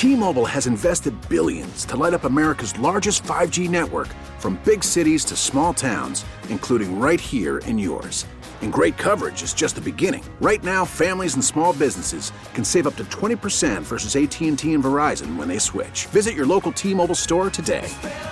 T-Mobile has invested billions to light up America's largest 5G network, from big cities to small towns, including right here in yours. And great coverage is just the beginning. Right now, families and small businesses can save up to 20% versus AT&T and Verizon when they switch. Visit your local T-Mobile store today.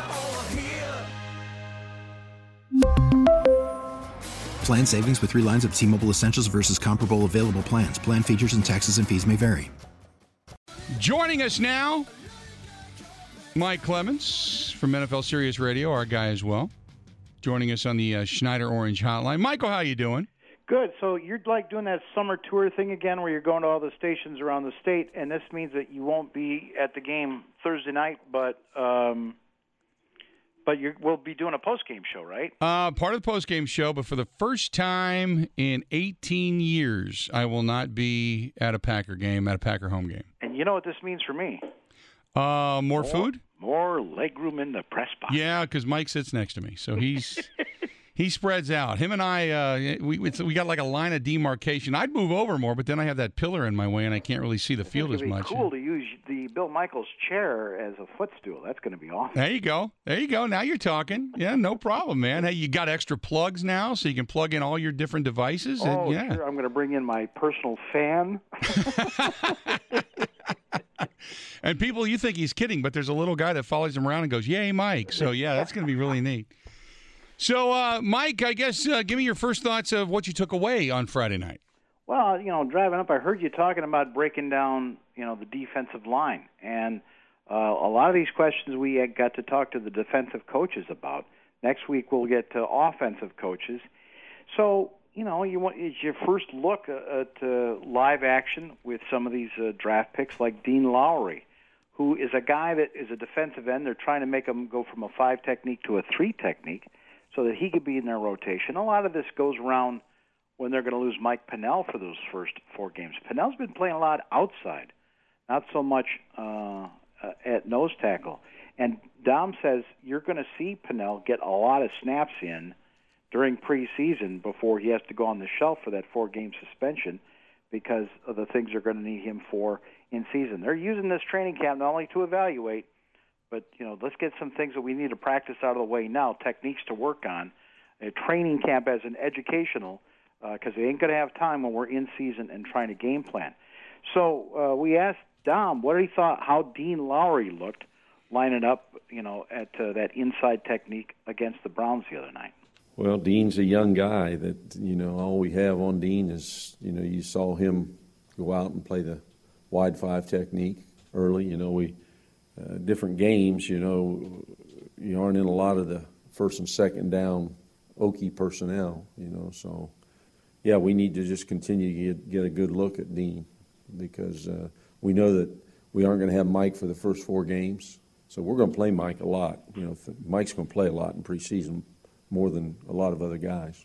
Plan savings with 3 lines of T-Mobile Essentials versus comparable available plans. Plan features and taxes and fees may vary. Joining us now, Mike Clemens from NFL Sirius Radio, our guy as well. Joining us on the Schneider Orange Hotline. Michael, how you doing? Good. So you're like doing that summer tour thing again where you're going to all the stations around the state, and this means that you won't be at the game Thursday night, but we'll be doing a post-game show, right? Part of the post-game show, but for the first time in 18 years, I will not be at a Packer game, at a Packer home game. And you know what this means for me? More food? More legroom in the press box. Yeah, because Mike sits next to me, so he spreads out. Him and I, we got like a line of demarcation. I'd move over more, but then I have that pillar in my way, and I can't really see the field as much. It's cool to use the Bill Michaels chair as a footstool. That's going to be awesome. There you go. Now you're talking. Yeah, no problem, man. Hey, you got extra plugs now, so you can plug in all your different devices. Oh, yeah. Sure. I'm going to bring in my personal fan. And people, you think he's kidding, but there's a little guy that follows him around and goes, "Yay, Mike!" So yeah, that's going to be really neat. So, Mike, I guess give me your first thoughts of what you took away on Friday night. Well, driving up, I heard you talking about breaking down, the defensive line, and a lot of these questions we got to talk to the defensive coaches about. Next week we'll get to offensive coaches. So, it's your first look at live action with some of these draft picks like Dean Lowry, who is a guy that is a defensive end. They're trying to make him go from a 5 technique to a 3 technique so that he could be in their rotation. A lot of this goes around when they're going to lose Mike Pennell for those first 4 games. Pennell's been playing a lot outside, not so much at nose tackle. And Dom says you're going to see Pennell get a lot of snaps in during preseason before he has to go on the shelf for that 4-game suspension because of the things they're going to need him for in season. They're using this training camp not only to evaluate, but, let's get some things that we need to practice out of the way now, techniques to work on, a training camp as an educational, because they ain't going to have time when we're in season and trying to game plan. So we asked Dom what he thought, how Dean Lowry looked lining up, at that inside technique against the Browns the other night. Well, Dean's a young guy that, all we have on Dean is, you saw him go out and play the wide 5 technique early. We different games, you aren't in a lot of the first and second down Okie personnel, So, yeah, we need to just continue to get a good look at Dean because we know that we aren't going to have Mike for the first 4 games. So we're going to play Mike a lot. Mike's going to play a lot in preseason, more than a lot of other guys.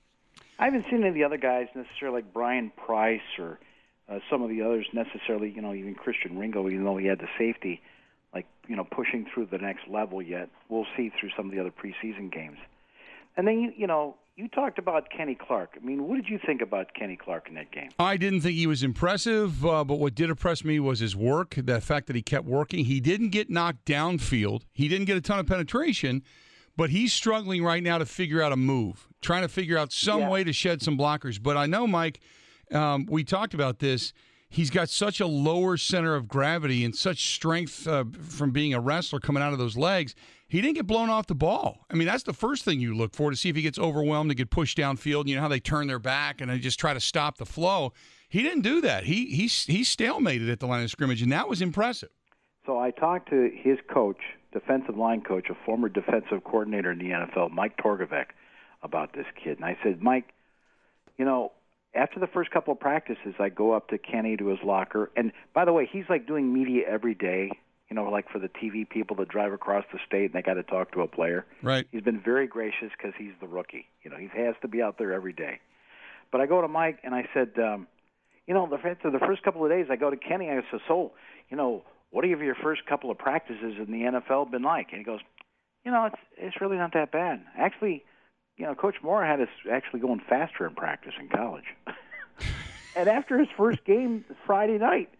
I haven't seen any of the other guys necessarily like Brian Price or some of the others necessarily, even Christian Ringo, even though he had the safety, pushing through the next level yet. We'll see through some of the other preseason games. And then, you talked about Kenny Clark. I mean, what did you think about Kenny Clark in that game? I didn't think he was impressive, but what did impress me was his work, the fact that he kept working. He didn't get knocked downfield. He didn't get a ton of penetration, but he's struggling right now to figure out a move, trying to figure out some way to shed some blockers. But I know, Mike, we talked about this. He's got such a lower center of gravity and such strength from being a wrestler coming out of those legs. He didn't get blown off the ball. I mean, that's the first thing you look for to see if he gets overwhelmed and get pushed downfield. You know how they turn their back and they just try to stop the flow. He didn't do that. He stalemated at the line of scrimmage, and that was impressive. So I talked to his coach, defensive line coach, a former defensive coordinator in the NFL, Mike Torgovec, about this kid. And I said, Mike, after the first couple of practices, I go up to Kenny to his locker. And, by the way, he's like doing media every day, like for the TV people that drive across the state and they got to talk to a player. Right. He's been very gracious because he's the rookie. He has to be out there every day. But I go to Mike and I said, the first couple of days I go to Kenny. I said, what have your first couple of practices in the NFL been like? And he goes, it's really not that bad. Actually, Coach Moore had us actually going faster in practice in college. And after his first game Friday night,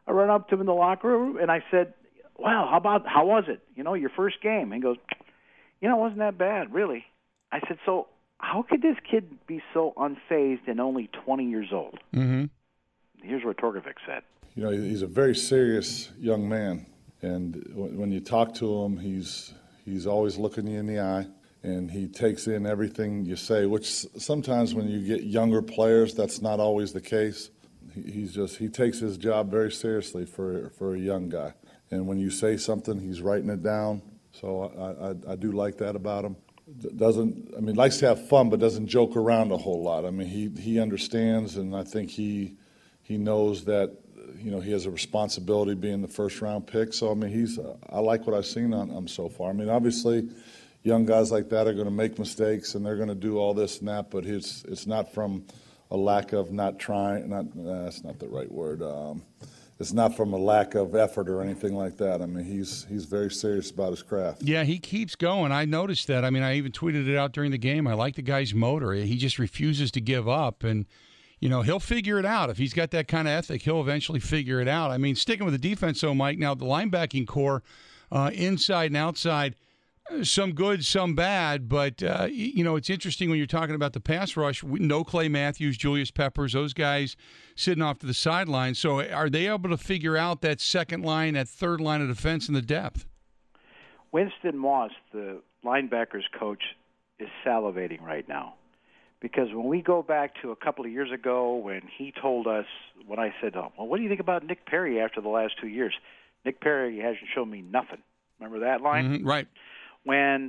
I run up to him in the locker room, and I said, "Well, how was it? Your first game?" And he goes, "It wasn't that bad, really." I said, "So how could this kid be so unfazed and only 20 years old?" Mm-hmm. Here's what Torkovic said. He's a very serious young man, and when you talk to him, he's always looking you in the eye, and he takes in everything you say, which sometimes when you get younger players, that's not always the case. He takes his job very seriously for a young guy, and when you say something, he's writing it down. So I do like that about him. Likes to have fun, but doesn't joke around a whole lot. He understands, and I think he knows that he has a responsibility being the first round pick. So I like what I've seen on him so far. Obviously, young guys like that are going to make mistakes and they're going to do all this and that, but it's not from a lack of not trying. That's not the right word. It's not from a lack of effort or anything like that. He's very serious about his craft. Yeah, he keeps going. I noticed that. I even tweeted it out during the game. I like the guy's motor. He just refuses to give up, and he'll figure it out. If he's got that kind of ethic, he'll eventually figure it out. Sticking with the defense, though, Mike, now the linebacking core, inside and outside, some good, some bad, but, it's interesting when you're talking about the pass rush. No Clay Matthews, Julius Peppers, those guys sitting off to the sideline. So are they able to figure out that second line, that third line of defense and the depth? Winston Moss, the linebackers coach, is salivating right now. Because when we go back to a couple of years ago when he told us, when I said, what do you think about Nick Perry after the last 2 years? Nick Perry hasn't shown me nothing. Remember that line? Mm-hmm, right. When,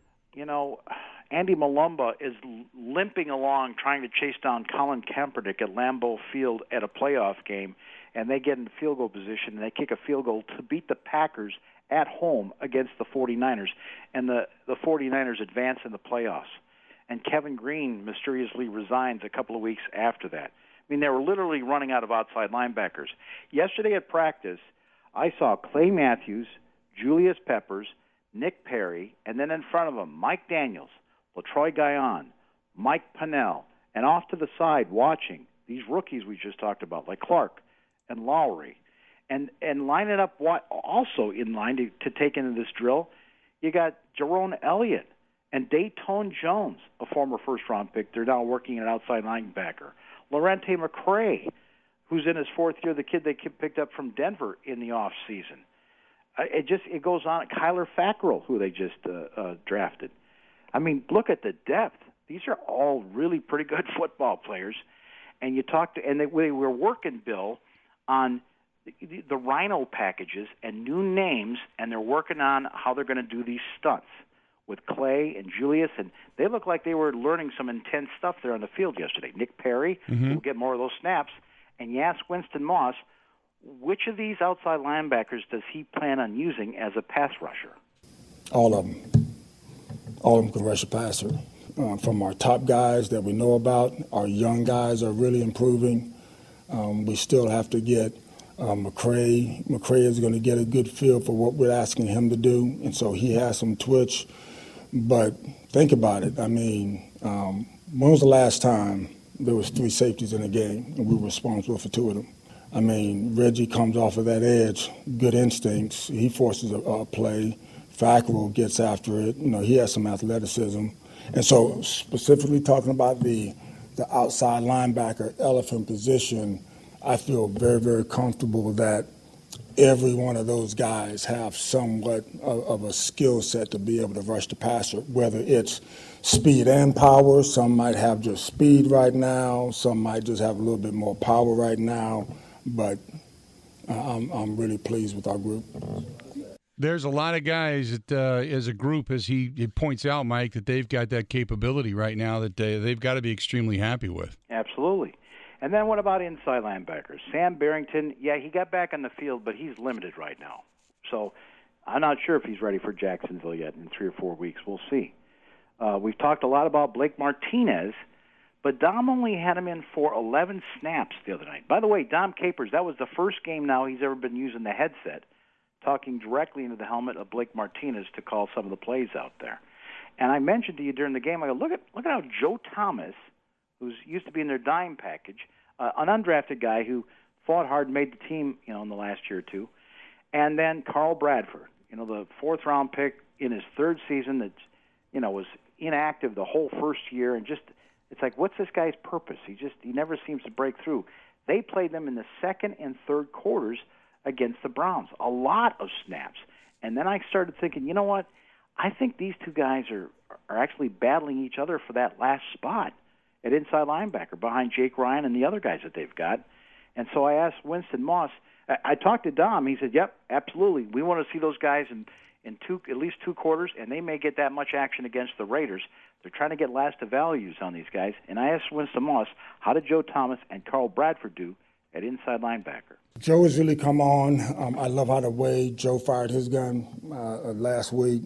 Andy Malumba is limping along trying to chase down Colin Kaepernick at Lambeau Field at a playoff game, and they get in field goal position, and they kick a field goal to beat the Packers at home against the 49ers, and the 49ers advance in the playoffs. And Kevin Green mysteriously resigns a couple of weeks after that. They were literally running out of outside linebackers. Yesterday at practice, I saw Clay Matthews, Julius Peppers, Nick Perry, and then in front of them, Mike Daniels, LaTroy Guion, Mike Pennell, and off to the side watching these rookies we just talked about, like Clark and Lowry, and line it up also in line to take into this drill. You got Jerome Elliott and Dayton Jones, a former first-round pick. They're now working at outside linebacker. Lorente McCray, who's in his fourth year, the kid they picked up from Denver in the offseason. It goes on. Kyler Fackrell, who they just drafted. Look at the depth. These are all really pretty good football players. And they were working, Bill, on the Rhino packages and new names, and they're working on how they're going to do these stunts with Clay and Julius, and they look like they were learning some intense stuff there on the field yesterday. Nick Perry will get more of those snaps, and you ask Winston Moss, which of these outside linebackers does he plan on using as a pass rusher? All of them. All of them can rush a passer. From our top guys that we know about, our young guys are really improving. We still have to get McCray. McCray is going to get a good feel for what we're asking him to do, and so he has some twitch. But think about it. When was the last time there was 3 safeties in a game and we were responsible for 2 of them? Reggie comes off of that edge, good instincts. He forces a play. Fackrell gets after it. He has some athleticism. And so specifically talking about the outside linebacker elephant position, I feel very, very comfortable that every one of those guys have somewhat of a skill set to be able to rush the passer, whether it's speed and power. Some might have just speed right now. Some might just have a little bit more power right now. But I'm really pleased with our group. There's a lot of guys that, as a group, as he points out, Mike, that they've got that capability right now that they've got to be extremely happy with. Absolutely. And then what about inside linebackers? Sam Barrington, he got back on the field, but he's limited right now. So I'm not sure if he's ready for Jacksonville yet in 3 or 4 weeks. We'll see. We've talked a lot about Blake Martinez, but Dom only had him in for 11 snaps the other night. By the way, Dom Capers, that was the first game now he's ever been using the headset, talking directly into the helmet of Blake Martinez to call some of the plays out there. And I mentioned to you during the game, I go, look at how Joe Thomas, who's used to be in their dime package, an undrafted guy who fought hard, made the team, in the last year or two. And then Carl Bradford, the fourth-round pick in his third season that, was inactive the whole first year, and just it's like, what's this guy's purpose? He never seems to break through. They played them in the second and third quarters against the Browns, a lot of snaps. And then I started thinking, you know what? I think these two guys are actually battling each other for that last spot at inside linebacker behind Jake Ryan and the other guys that they've got. And so I asked Winston Moss. I talked to Dom. He said, yep, absolutely. We want to see those guys in at least two quarters, and they may get that much action against the Raiders. They're trying to get last of values on these guys. And I asked Winston Moss, how did Joe Thomas and Carl Bradford do at inside linebacker? Joe has really come on. I love how the way Joe fired his gun last week.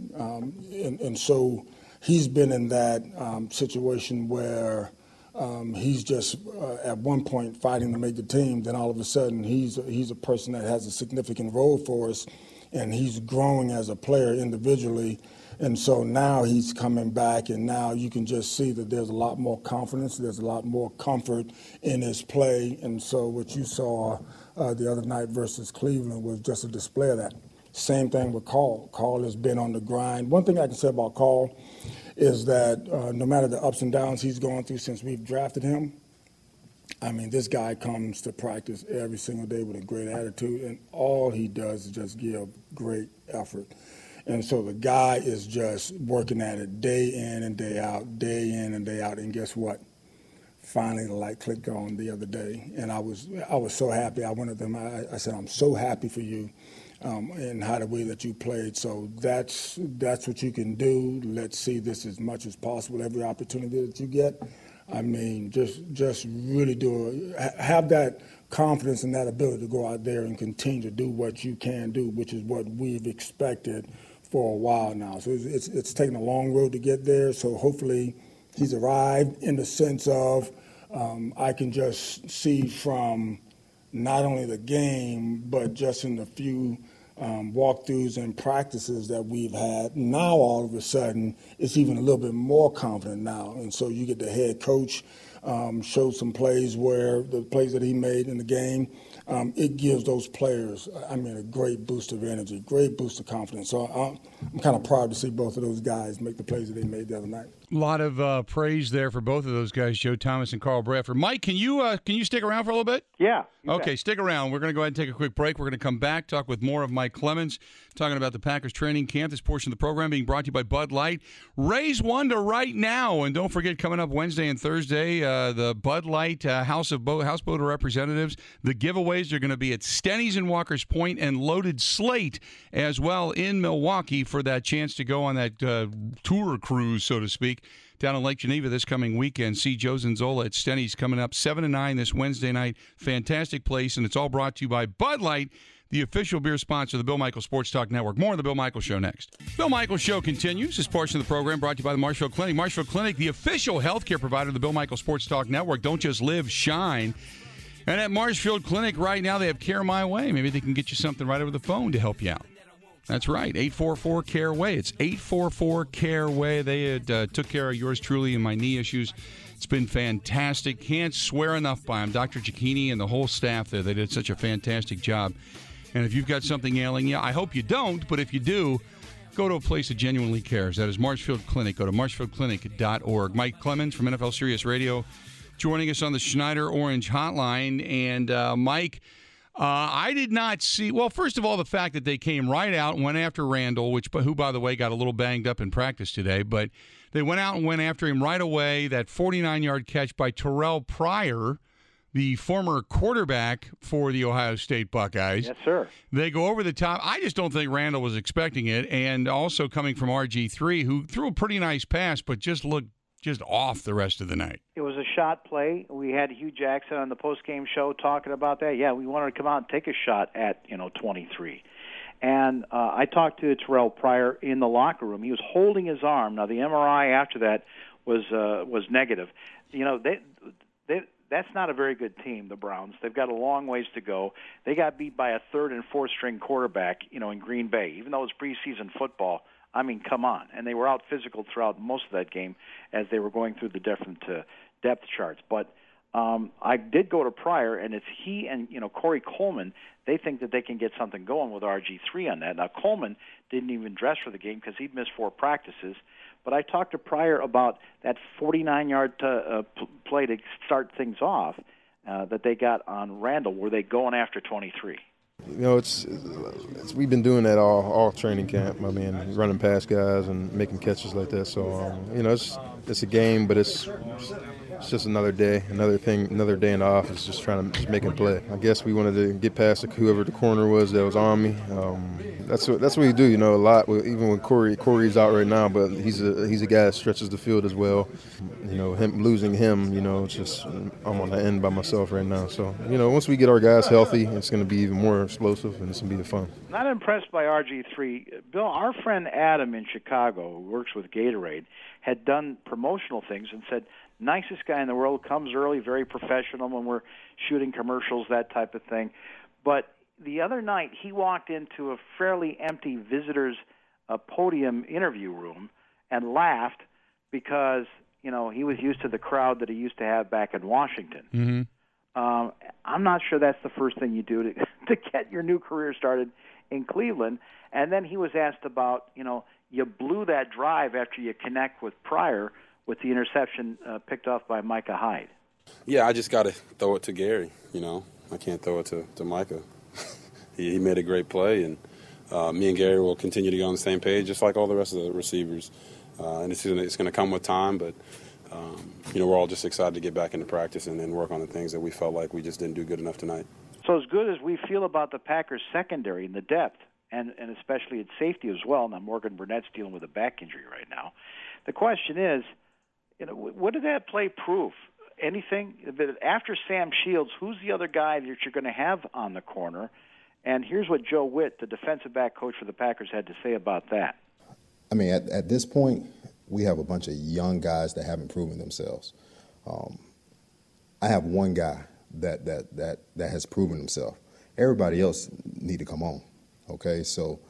And so he's been in that situation where he's just at one point fighting to make the team. Then all of a sudden he's a person that has a significant role for us, and he's growing as a player individually. And so now he's coming back, and now you can just see that there's a lot more confidence, there's a lot more comfort in his play. And so what you saw the other night versus Cleveland was just a display of that. Same thing with Carl. Carl has been on the grind. One thing I can say about Carl is that no matter the ups and downs he's gone through since we've drafted him, I mean, this guy comes to practice every single day with a great attitude, and all he does is just give great effort. And so the guy is just working at it day in and day out, day in and day out. And guess what? Finally, the light clicked on the other day, and I was so happy. I went to them. I said, "I'm so happy for you, and how the way that you played." So that's what you can do. Let's see this as much as possible. Every opportunity that you get, I mean, just really have that confidence and that ability to go out there and continue to do what you can do, which is what we've expected for a while now. So it's taken a long road to get there. So hopefully he's arrived in the sense of I can just see from not only the game, but just in the few walkthroughs and practices that we've had. Now all of a sudden it's even a little bit more confident now. And so you get the head coach show some plays where the plays that he made in the game, it gives those players, a great boost of energy, great boost of confidence. So I'm kind of proud to see both of those guys make the plays that they made the other night. A lot of praise there for both of those guys, Joe Thomas and Carl Bradford. Mike, can you stick around for a little bit? Yeah. Okay, stick around. We're going to go ahead and take a quick break. We're going to come back, talk with more of Mike Clemens, talking about the Packers training camp. This portion of the program being brought to you by Bud Light. Raise one to right now. And don't forget, coming up Wednesday and Thursday, the Bud Light House Boat of Representatives. The giveaways are going to be at Stenny's in Walker's Point and Loaded Slate as well in Milwaukee for that chance to go on that tour cruise, so to speak, down in Lake Geneva this coming weekend. See Joe Zanzola at Stenny's coming up 7 to 9 this Wednesday night. Fantastic place, and it's all brought to you by Bud Light, the official beer sponsor of the Bill Michaels Sports Talk Network. More on the Bill Michaels Show next. Bill Michaels Show continues. This portion of the program brought to you by the Marshfield Clinic. Marshfield Clinic, the official healthcare provider of the Bill Michaels Sports Talk Network. Don't just live, shine. And at Marshfield Clinic right now, they have Care My Way. Maybe they can get you something right over the phone to help you out. That's right, 844-CARE-WAY. It's 844-CARE-WAY. They had, took care of yours truly and my knee issues. It's been fantastic. Can't swear enough by them. Dr. Cicchini and the whole staff there, they did such a fantastic job. And if you've got something ailing you, I hope you don't, but if you do, go to a place that genuinely cares. That is Marshfield Clinic. Go to marshfieldclinic.org. Mike Clemens from NFL Sirius Radio joining us on the Schneider Orange Hotline. And, Mike, I did not see – well, first of all, the fact that they came right out and went after Randall, who, by the way, got a little banged up in practice today. But they went out and went after him right away. That 49-yard catch by Terrell Pryor, the former quarterback for the Ohio State Buckeyes. Yes, sir. They go over the top. I just don't think Randall was expecting it. And also coming from RG3, who threw a pretty nice pass but just looked just off the rest of the night. It was a shot play. We had Hugh Jackson on the post-game show talking about that. Yeah, we wanted to come out and take a shot at 23. And I talked to Terrell Pryor in the locker room. He was holding his arm. Now the MRI after that was negative. That's not a very good team, the Browns. They've got a long ways to go. They got beat by a third and fourth string quarterback, in Green Bay. Even though it was preseason football, I mean, come on. And they were out physical throughout most of that game as they were going through the different depth charts. But I did go to Pryor, and it's he and Corey Coleman. They think that they can get something going with RG3 on that. Now Coleman didn't even dress for the game because he'd missed 4 practices. But I talked to Pryor about that 49-yard play to start things off that they got on Randall. Were they going after 23? It's we've been doing that all training camp. I mean, running past guys and making catches like that. So it's a game, but it's just another day, another day in the office, just trying to make a play. I guess we wanted to get past whoever the corner was that was on me. That's what we do, a lot. Even when Corey's out right now, but he's a guy that stretches the field as well. Losing him, it's just I'm on the end by myself right now. So once we get our guys healthy, it's going to be even more explosive and it's going to be the fun. Not impressed by RG3. Bill, our friend Adam in Chicago, who works with Gatorade, had done promotional things and said, nicest guy in the world, comes early, very professional when we're shooting commercials, that type of thing. But the other night, he walked into a fairly empty visitors' podium interview room and laughed because, he was used to the crowd that he used to have back in Washington. Mm-hmm. I'm not sure that's the first thing you do to get your new career started in Cleveland. And then he was asked about, you blew that drive after you connect with Pryor with the interception picked off by Micah Hyde. Yeah, I just got to throw it to Gary. I can't throw it to Micah. he made a great play, and me and Gary will continue to go on the same page, just like all the rest of the receivers. And it's going to come with time, but we're all just excited to get back into practice and work on the things that we felt like we just didn't do good enough tonight. So as good as we feel about the Packers' secondary and the depth, and especially at safety as well, now Morgan Burnett's dealing with a back injury right now, the question is, what did that play prove? Anything? After Sam Shields, who's the other guy that you're going to have on the corner? And here's what Joe Witt, the defensive back coach for the Packers, had to say about that. I mean, at this point, we have a bunch of young guys that haven't proven themselves. I have one guy that has proven himself. Everybody else need to come on. Okay, so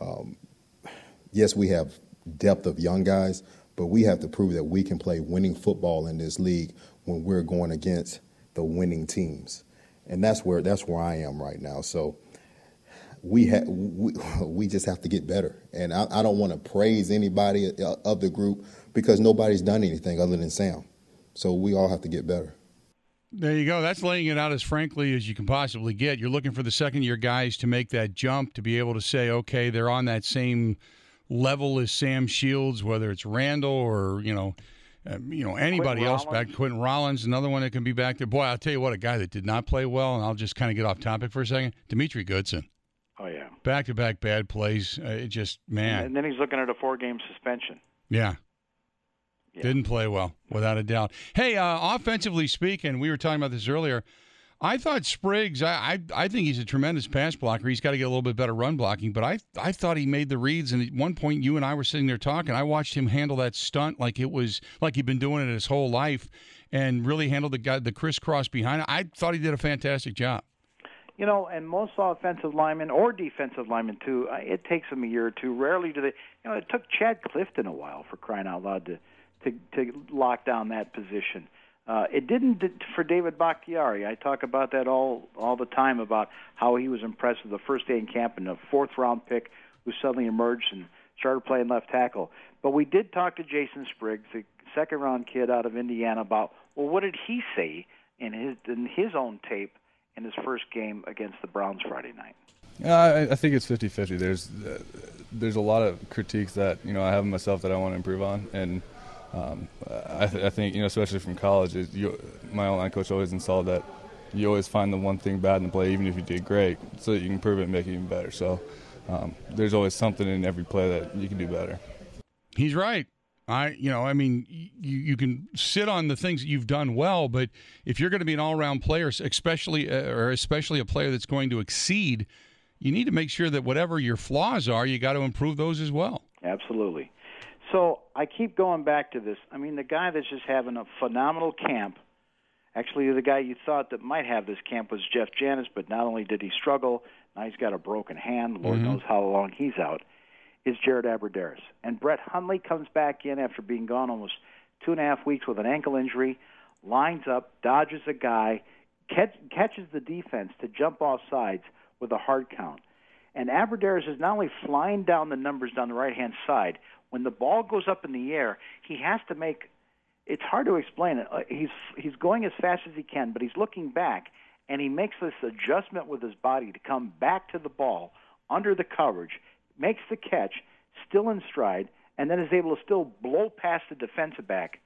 yes, we have depth of young guys, but we have to prove that we can play winning football in this league when we're going against the winning teams, and that's where I am right now. So we just have to get better, and I don't want to praise anybody of the group because nobody's done anything other than Sam. So we all have to get better. There you go. That's laying it out as frankly as you can possibly get. You're looking for the second-year guys to make that jump, to be able to say, okay, they're on that same level as Sam Shields, whether it's Randall or anybody else back. Quentin Rollins, another one that can be back there. Boy, I'll tell you what, a guy that did not play well, and I'll just kind of get off topic for a second. Dimitri Goodson. Oh yeah, back-to-back bad plays. It just And then he's looking at a 4-game suspension. Yeah. Didn't play well, without a doubt. Hey, offensively speaking, we were talking about this earlier. I thought Spriggs, I think he's a tremendous pass blocker. He's got to get a little bit better run blocking, but I thought he made the reads, and at one point you and I were sitting there talking. I watched him handle that stunt like it was like he'd been doing it his whole life and really handled the crisscross behind it. I thought he did a fantastic job. And most offensive linemen or defensive linemen, too, it takes them a year or two. Rarely do they, it took Chad Clifton a while, for crying out loud, to lock down that position. It didn't for David Bakhtiari. I talk about that all the time, about how he was impressed with the first day in camp and a 4th-round pick who suddenly emerged and started playing left tackle. But we did talk to Jason Spriggs, the 2nd-round kid out of Indiana, about, well, what did he say in his own tape in his first game against the Browns Friday night? I think it's 50-50. There's a lot of critiques that I have of myself that I want to improve on, and I think especially from college, my online coach always installed that you always find the one thing bad in the play, even if you did great, so that you can improve it and make it even better. So there's always something in every play that you can do better. He's right. You can sit on the things that you've done well, but if you're going to be an all-around player, especially a player that's going to exceed, you need to make sure that whatever your flaws are, you got to improve those as well. Absolutely. So I keep going back to this. I mean, the guy that's just having a phenomenal camp, actually the guy you thought that might have this camp was Jeff Janis, but not only did he struggle, now he's got a broken hand. Lord knows how long he's out, is Jared Abbrederis. And Brett Hundley comes back in after being gone almost 2.5 weeks with an ankle injury. lines up, dodges a guy, catches the defense to jump off sides with a hard count. And Abbrederis is not only flying down the numbers down the right-hand side, when the ball goes up in the air, he has to make – it's hard to explain it. He's going as fast as he can, but he's looking back, and he makes this adjustment with his body to come back to the ball under the coverage, makes the catch, still in stride, and then is able to still blow past the defensive back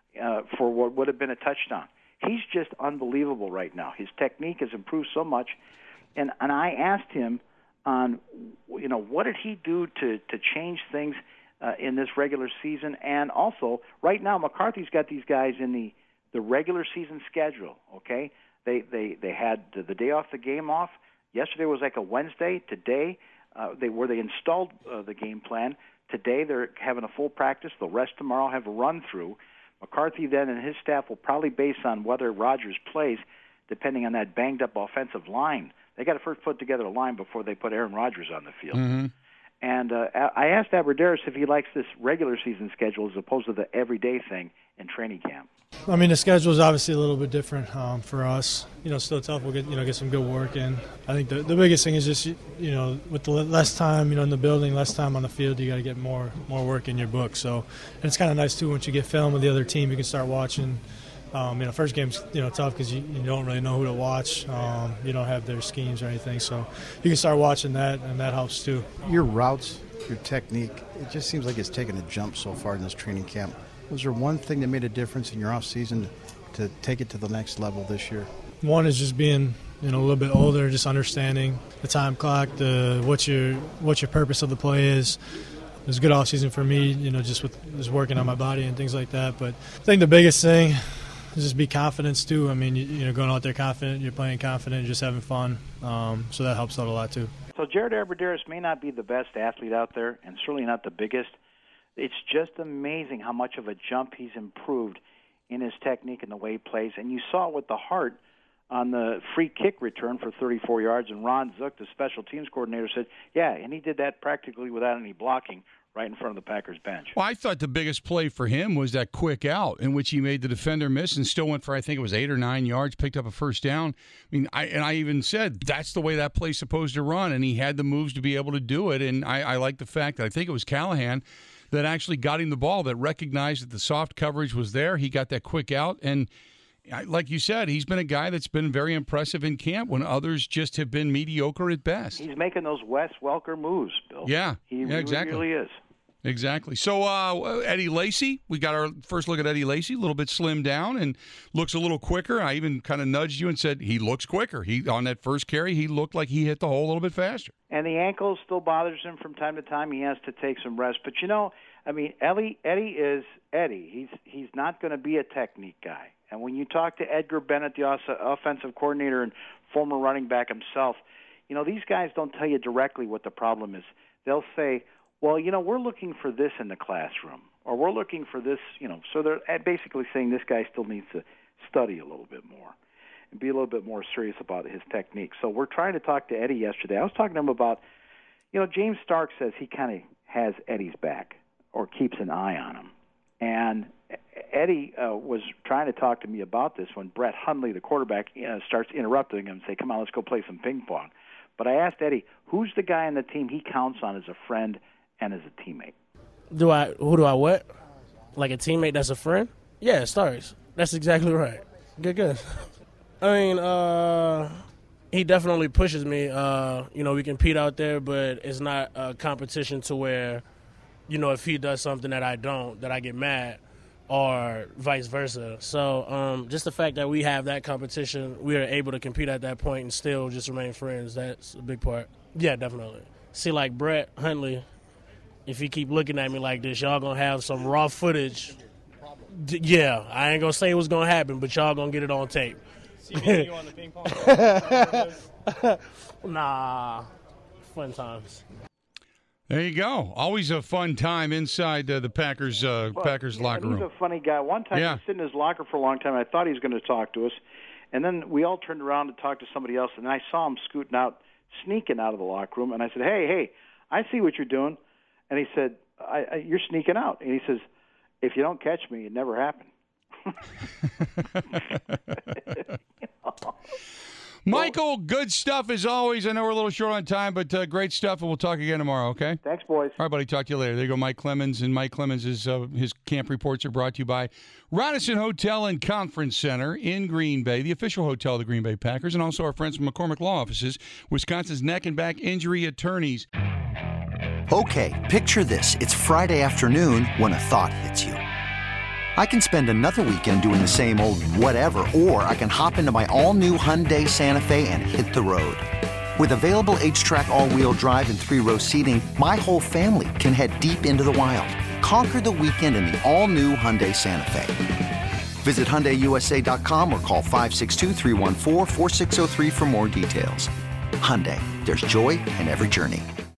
for what would have been a touchdown. He's just unbelievable right now. His technique has improved so much. And I asked him on, what did he do to change things in this regular season? And also, right now, McCarthy's got these guys in the regular season schedule, okay? They had the day off, the game off. Yesterday was like a Wednesday. Today, they installed the game plan. Today they're having a full practice. They'll rest tomorrow, have a run-through. McCarthy then and his staff will probably base on whether Rodgers plays, depending on that banged-up offensive line. They got to first put together a line before they put Aaron Rodgers on the field. Mm-hmm. And I asked Abbrederis if he likes this regular season schedule as opposed to the everyday thing in training camp. I mean, the schedule is obviously a little bit different for us. Still tough. We'll get some good work in. I think the biggest thing is just with the less time in the building, less time on the field, you got to get more work in your book. So, and it's kind of nice too once you get film with the other team, you can start watching. First game's tough because you don't really know who to watch. You don't have their schemes or anything, so you can start watching that, and that helps too. Your routes, your technique, it just seems like it's taken a jump so far in this training camp. Was there one thing that made a difference in your off season to take it to the next level this year? One is just being a little bit older, just understanding the time clock, what your purpose of the play is. It was a good off season for me, just working on my body and things like that. But I think the biggest thing is just be confident too. I mean, going out there confident, you're playing confident, just having fun. So that helps out a lot too. So Jared Abbrederis may not be the best athlete out there, and certainly not the biggest. It's just amazing how much of a jump he's improved in his technique and the way he plays. And you saw it with the heart on the free kick return for 34 yards, and Ron Zook, the special teams coordinator, said, yeah, and he did that practically without any blocking right in front of the Packers bench. Well, I thought the biggest play for him was that quick out in which he made the defender miss and still went for, I think it was 8 or 9 yards, picked up a first down. I mean, I even said that's the way that play's supposed to run, and he had the moves to be able to do it. And I like the fact that I think it was Callahan that actually got him the ball, that recognized that the soft coverage was there. He got that quick out. And like you said, he's been a guy that's been very impressive in camp when others just have been mediocre at best. He's making those Wes Welker moves, Bill. Yeah, exactly. He really is. Exactly. So Eddie Lacy, we got our first look at Eddie Lacy, a little bit slimmed down and looks a little quicker. I even kind of nudged you and said he looks quicker. On that first carry, he looked like he hit the hole a little bit faster. And the ankle still bothers him from time to time. He has to take some rest. But, Eddie is Eddie. He's not going to be a technique guy. And when you talk to Edgar Bennett, the offensive coordinator and former running back himself, these guys don't tell you directly what the problem is. They'll say, well, we're looking for this in the classroom, or we're looking for this, So they're basically saying this guy still needs to study a little bit more and be a little bit more serious about his technique. So we're trying to talk to Eddie yesterday. I was talking to him about, James Stark says he kind of has Eddie's back or keeps an eye on him. And Eddie was trying to talk to me about this when Brett Hundley, the quarterback, starts interrupting him and say, come on, let's go play some ping pong. But I asked Eddie, who's the guy on the team he counts on as a friend and as a teammate? Who do I what? Like a teammate that's a friend? Yeah, Starks. That's exactly right. Good. I mean, he definitely pushes me. We compete out there, but it's not a competition to where, if he does something that I don't, that I get mad, or vice versa. So just the fact that we have that competition, we are able to compete at that point and still just remain friends, that's a big part. Yeah, definitely. See, like Brett Hundley, if he keep looking at me like this, y'all going to have some raw footage. Yeah, I ain't going to say what's going to happen, but y'all going to get it on tape. See you on the ping pong? Nah, fun times. There you go. Always a fun time inside the Packers locker room. He's a funny guy. One time he was sitting in his locker for a long time, and I thought he was going to talk to us. And then we all turned around to talk to somebody else, and I saw him sneaking out of the locker room. And I said, hey, I see what you're doing. And he said, you're sneaking out. And he says, if you don't catch me, it never happened. Michael, good stuff as always. I know we're a little short on time, but great stuff, and we'll talk again tomorrow, okay? Thanks, boys. All right, buddy. Talk to you later. There you go, Mike Clemens. And Mike Clemens, his camp reports are brought to you by Radisson Hotel and Conference Center in Green Bay, the official hotel of the Green Bay Packers, and also our friends from McCormick Law Offices, Wisconsin's neck and back injury attorneys. Okay, picture this. It's Friday afternoon when a thought hits you. I can spend another weekend doing the same old whatever, or I can hop into my all-new Hyundai Santa Fe and hit the road. With available H-Track all-wheel drive and 3-row seating, my whole family can head deep into the wild. Conquer the weekend in the all-new Hyundai Santa Fe. Visit HyundaiUSA.com or call 562-314-4603 for more details. Hyundai, there's joy in every journey.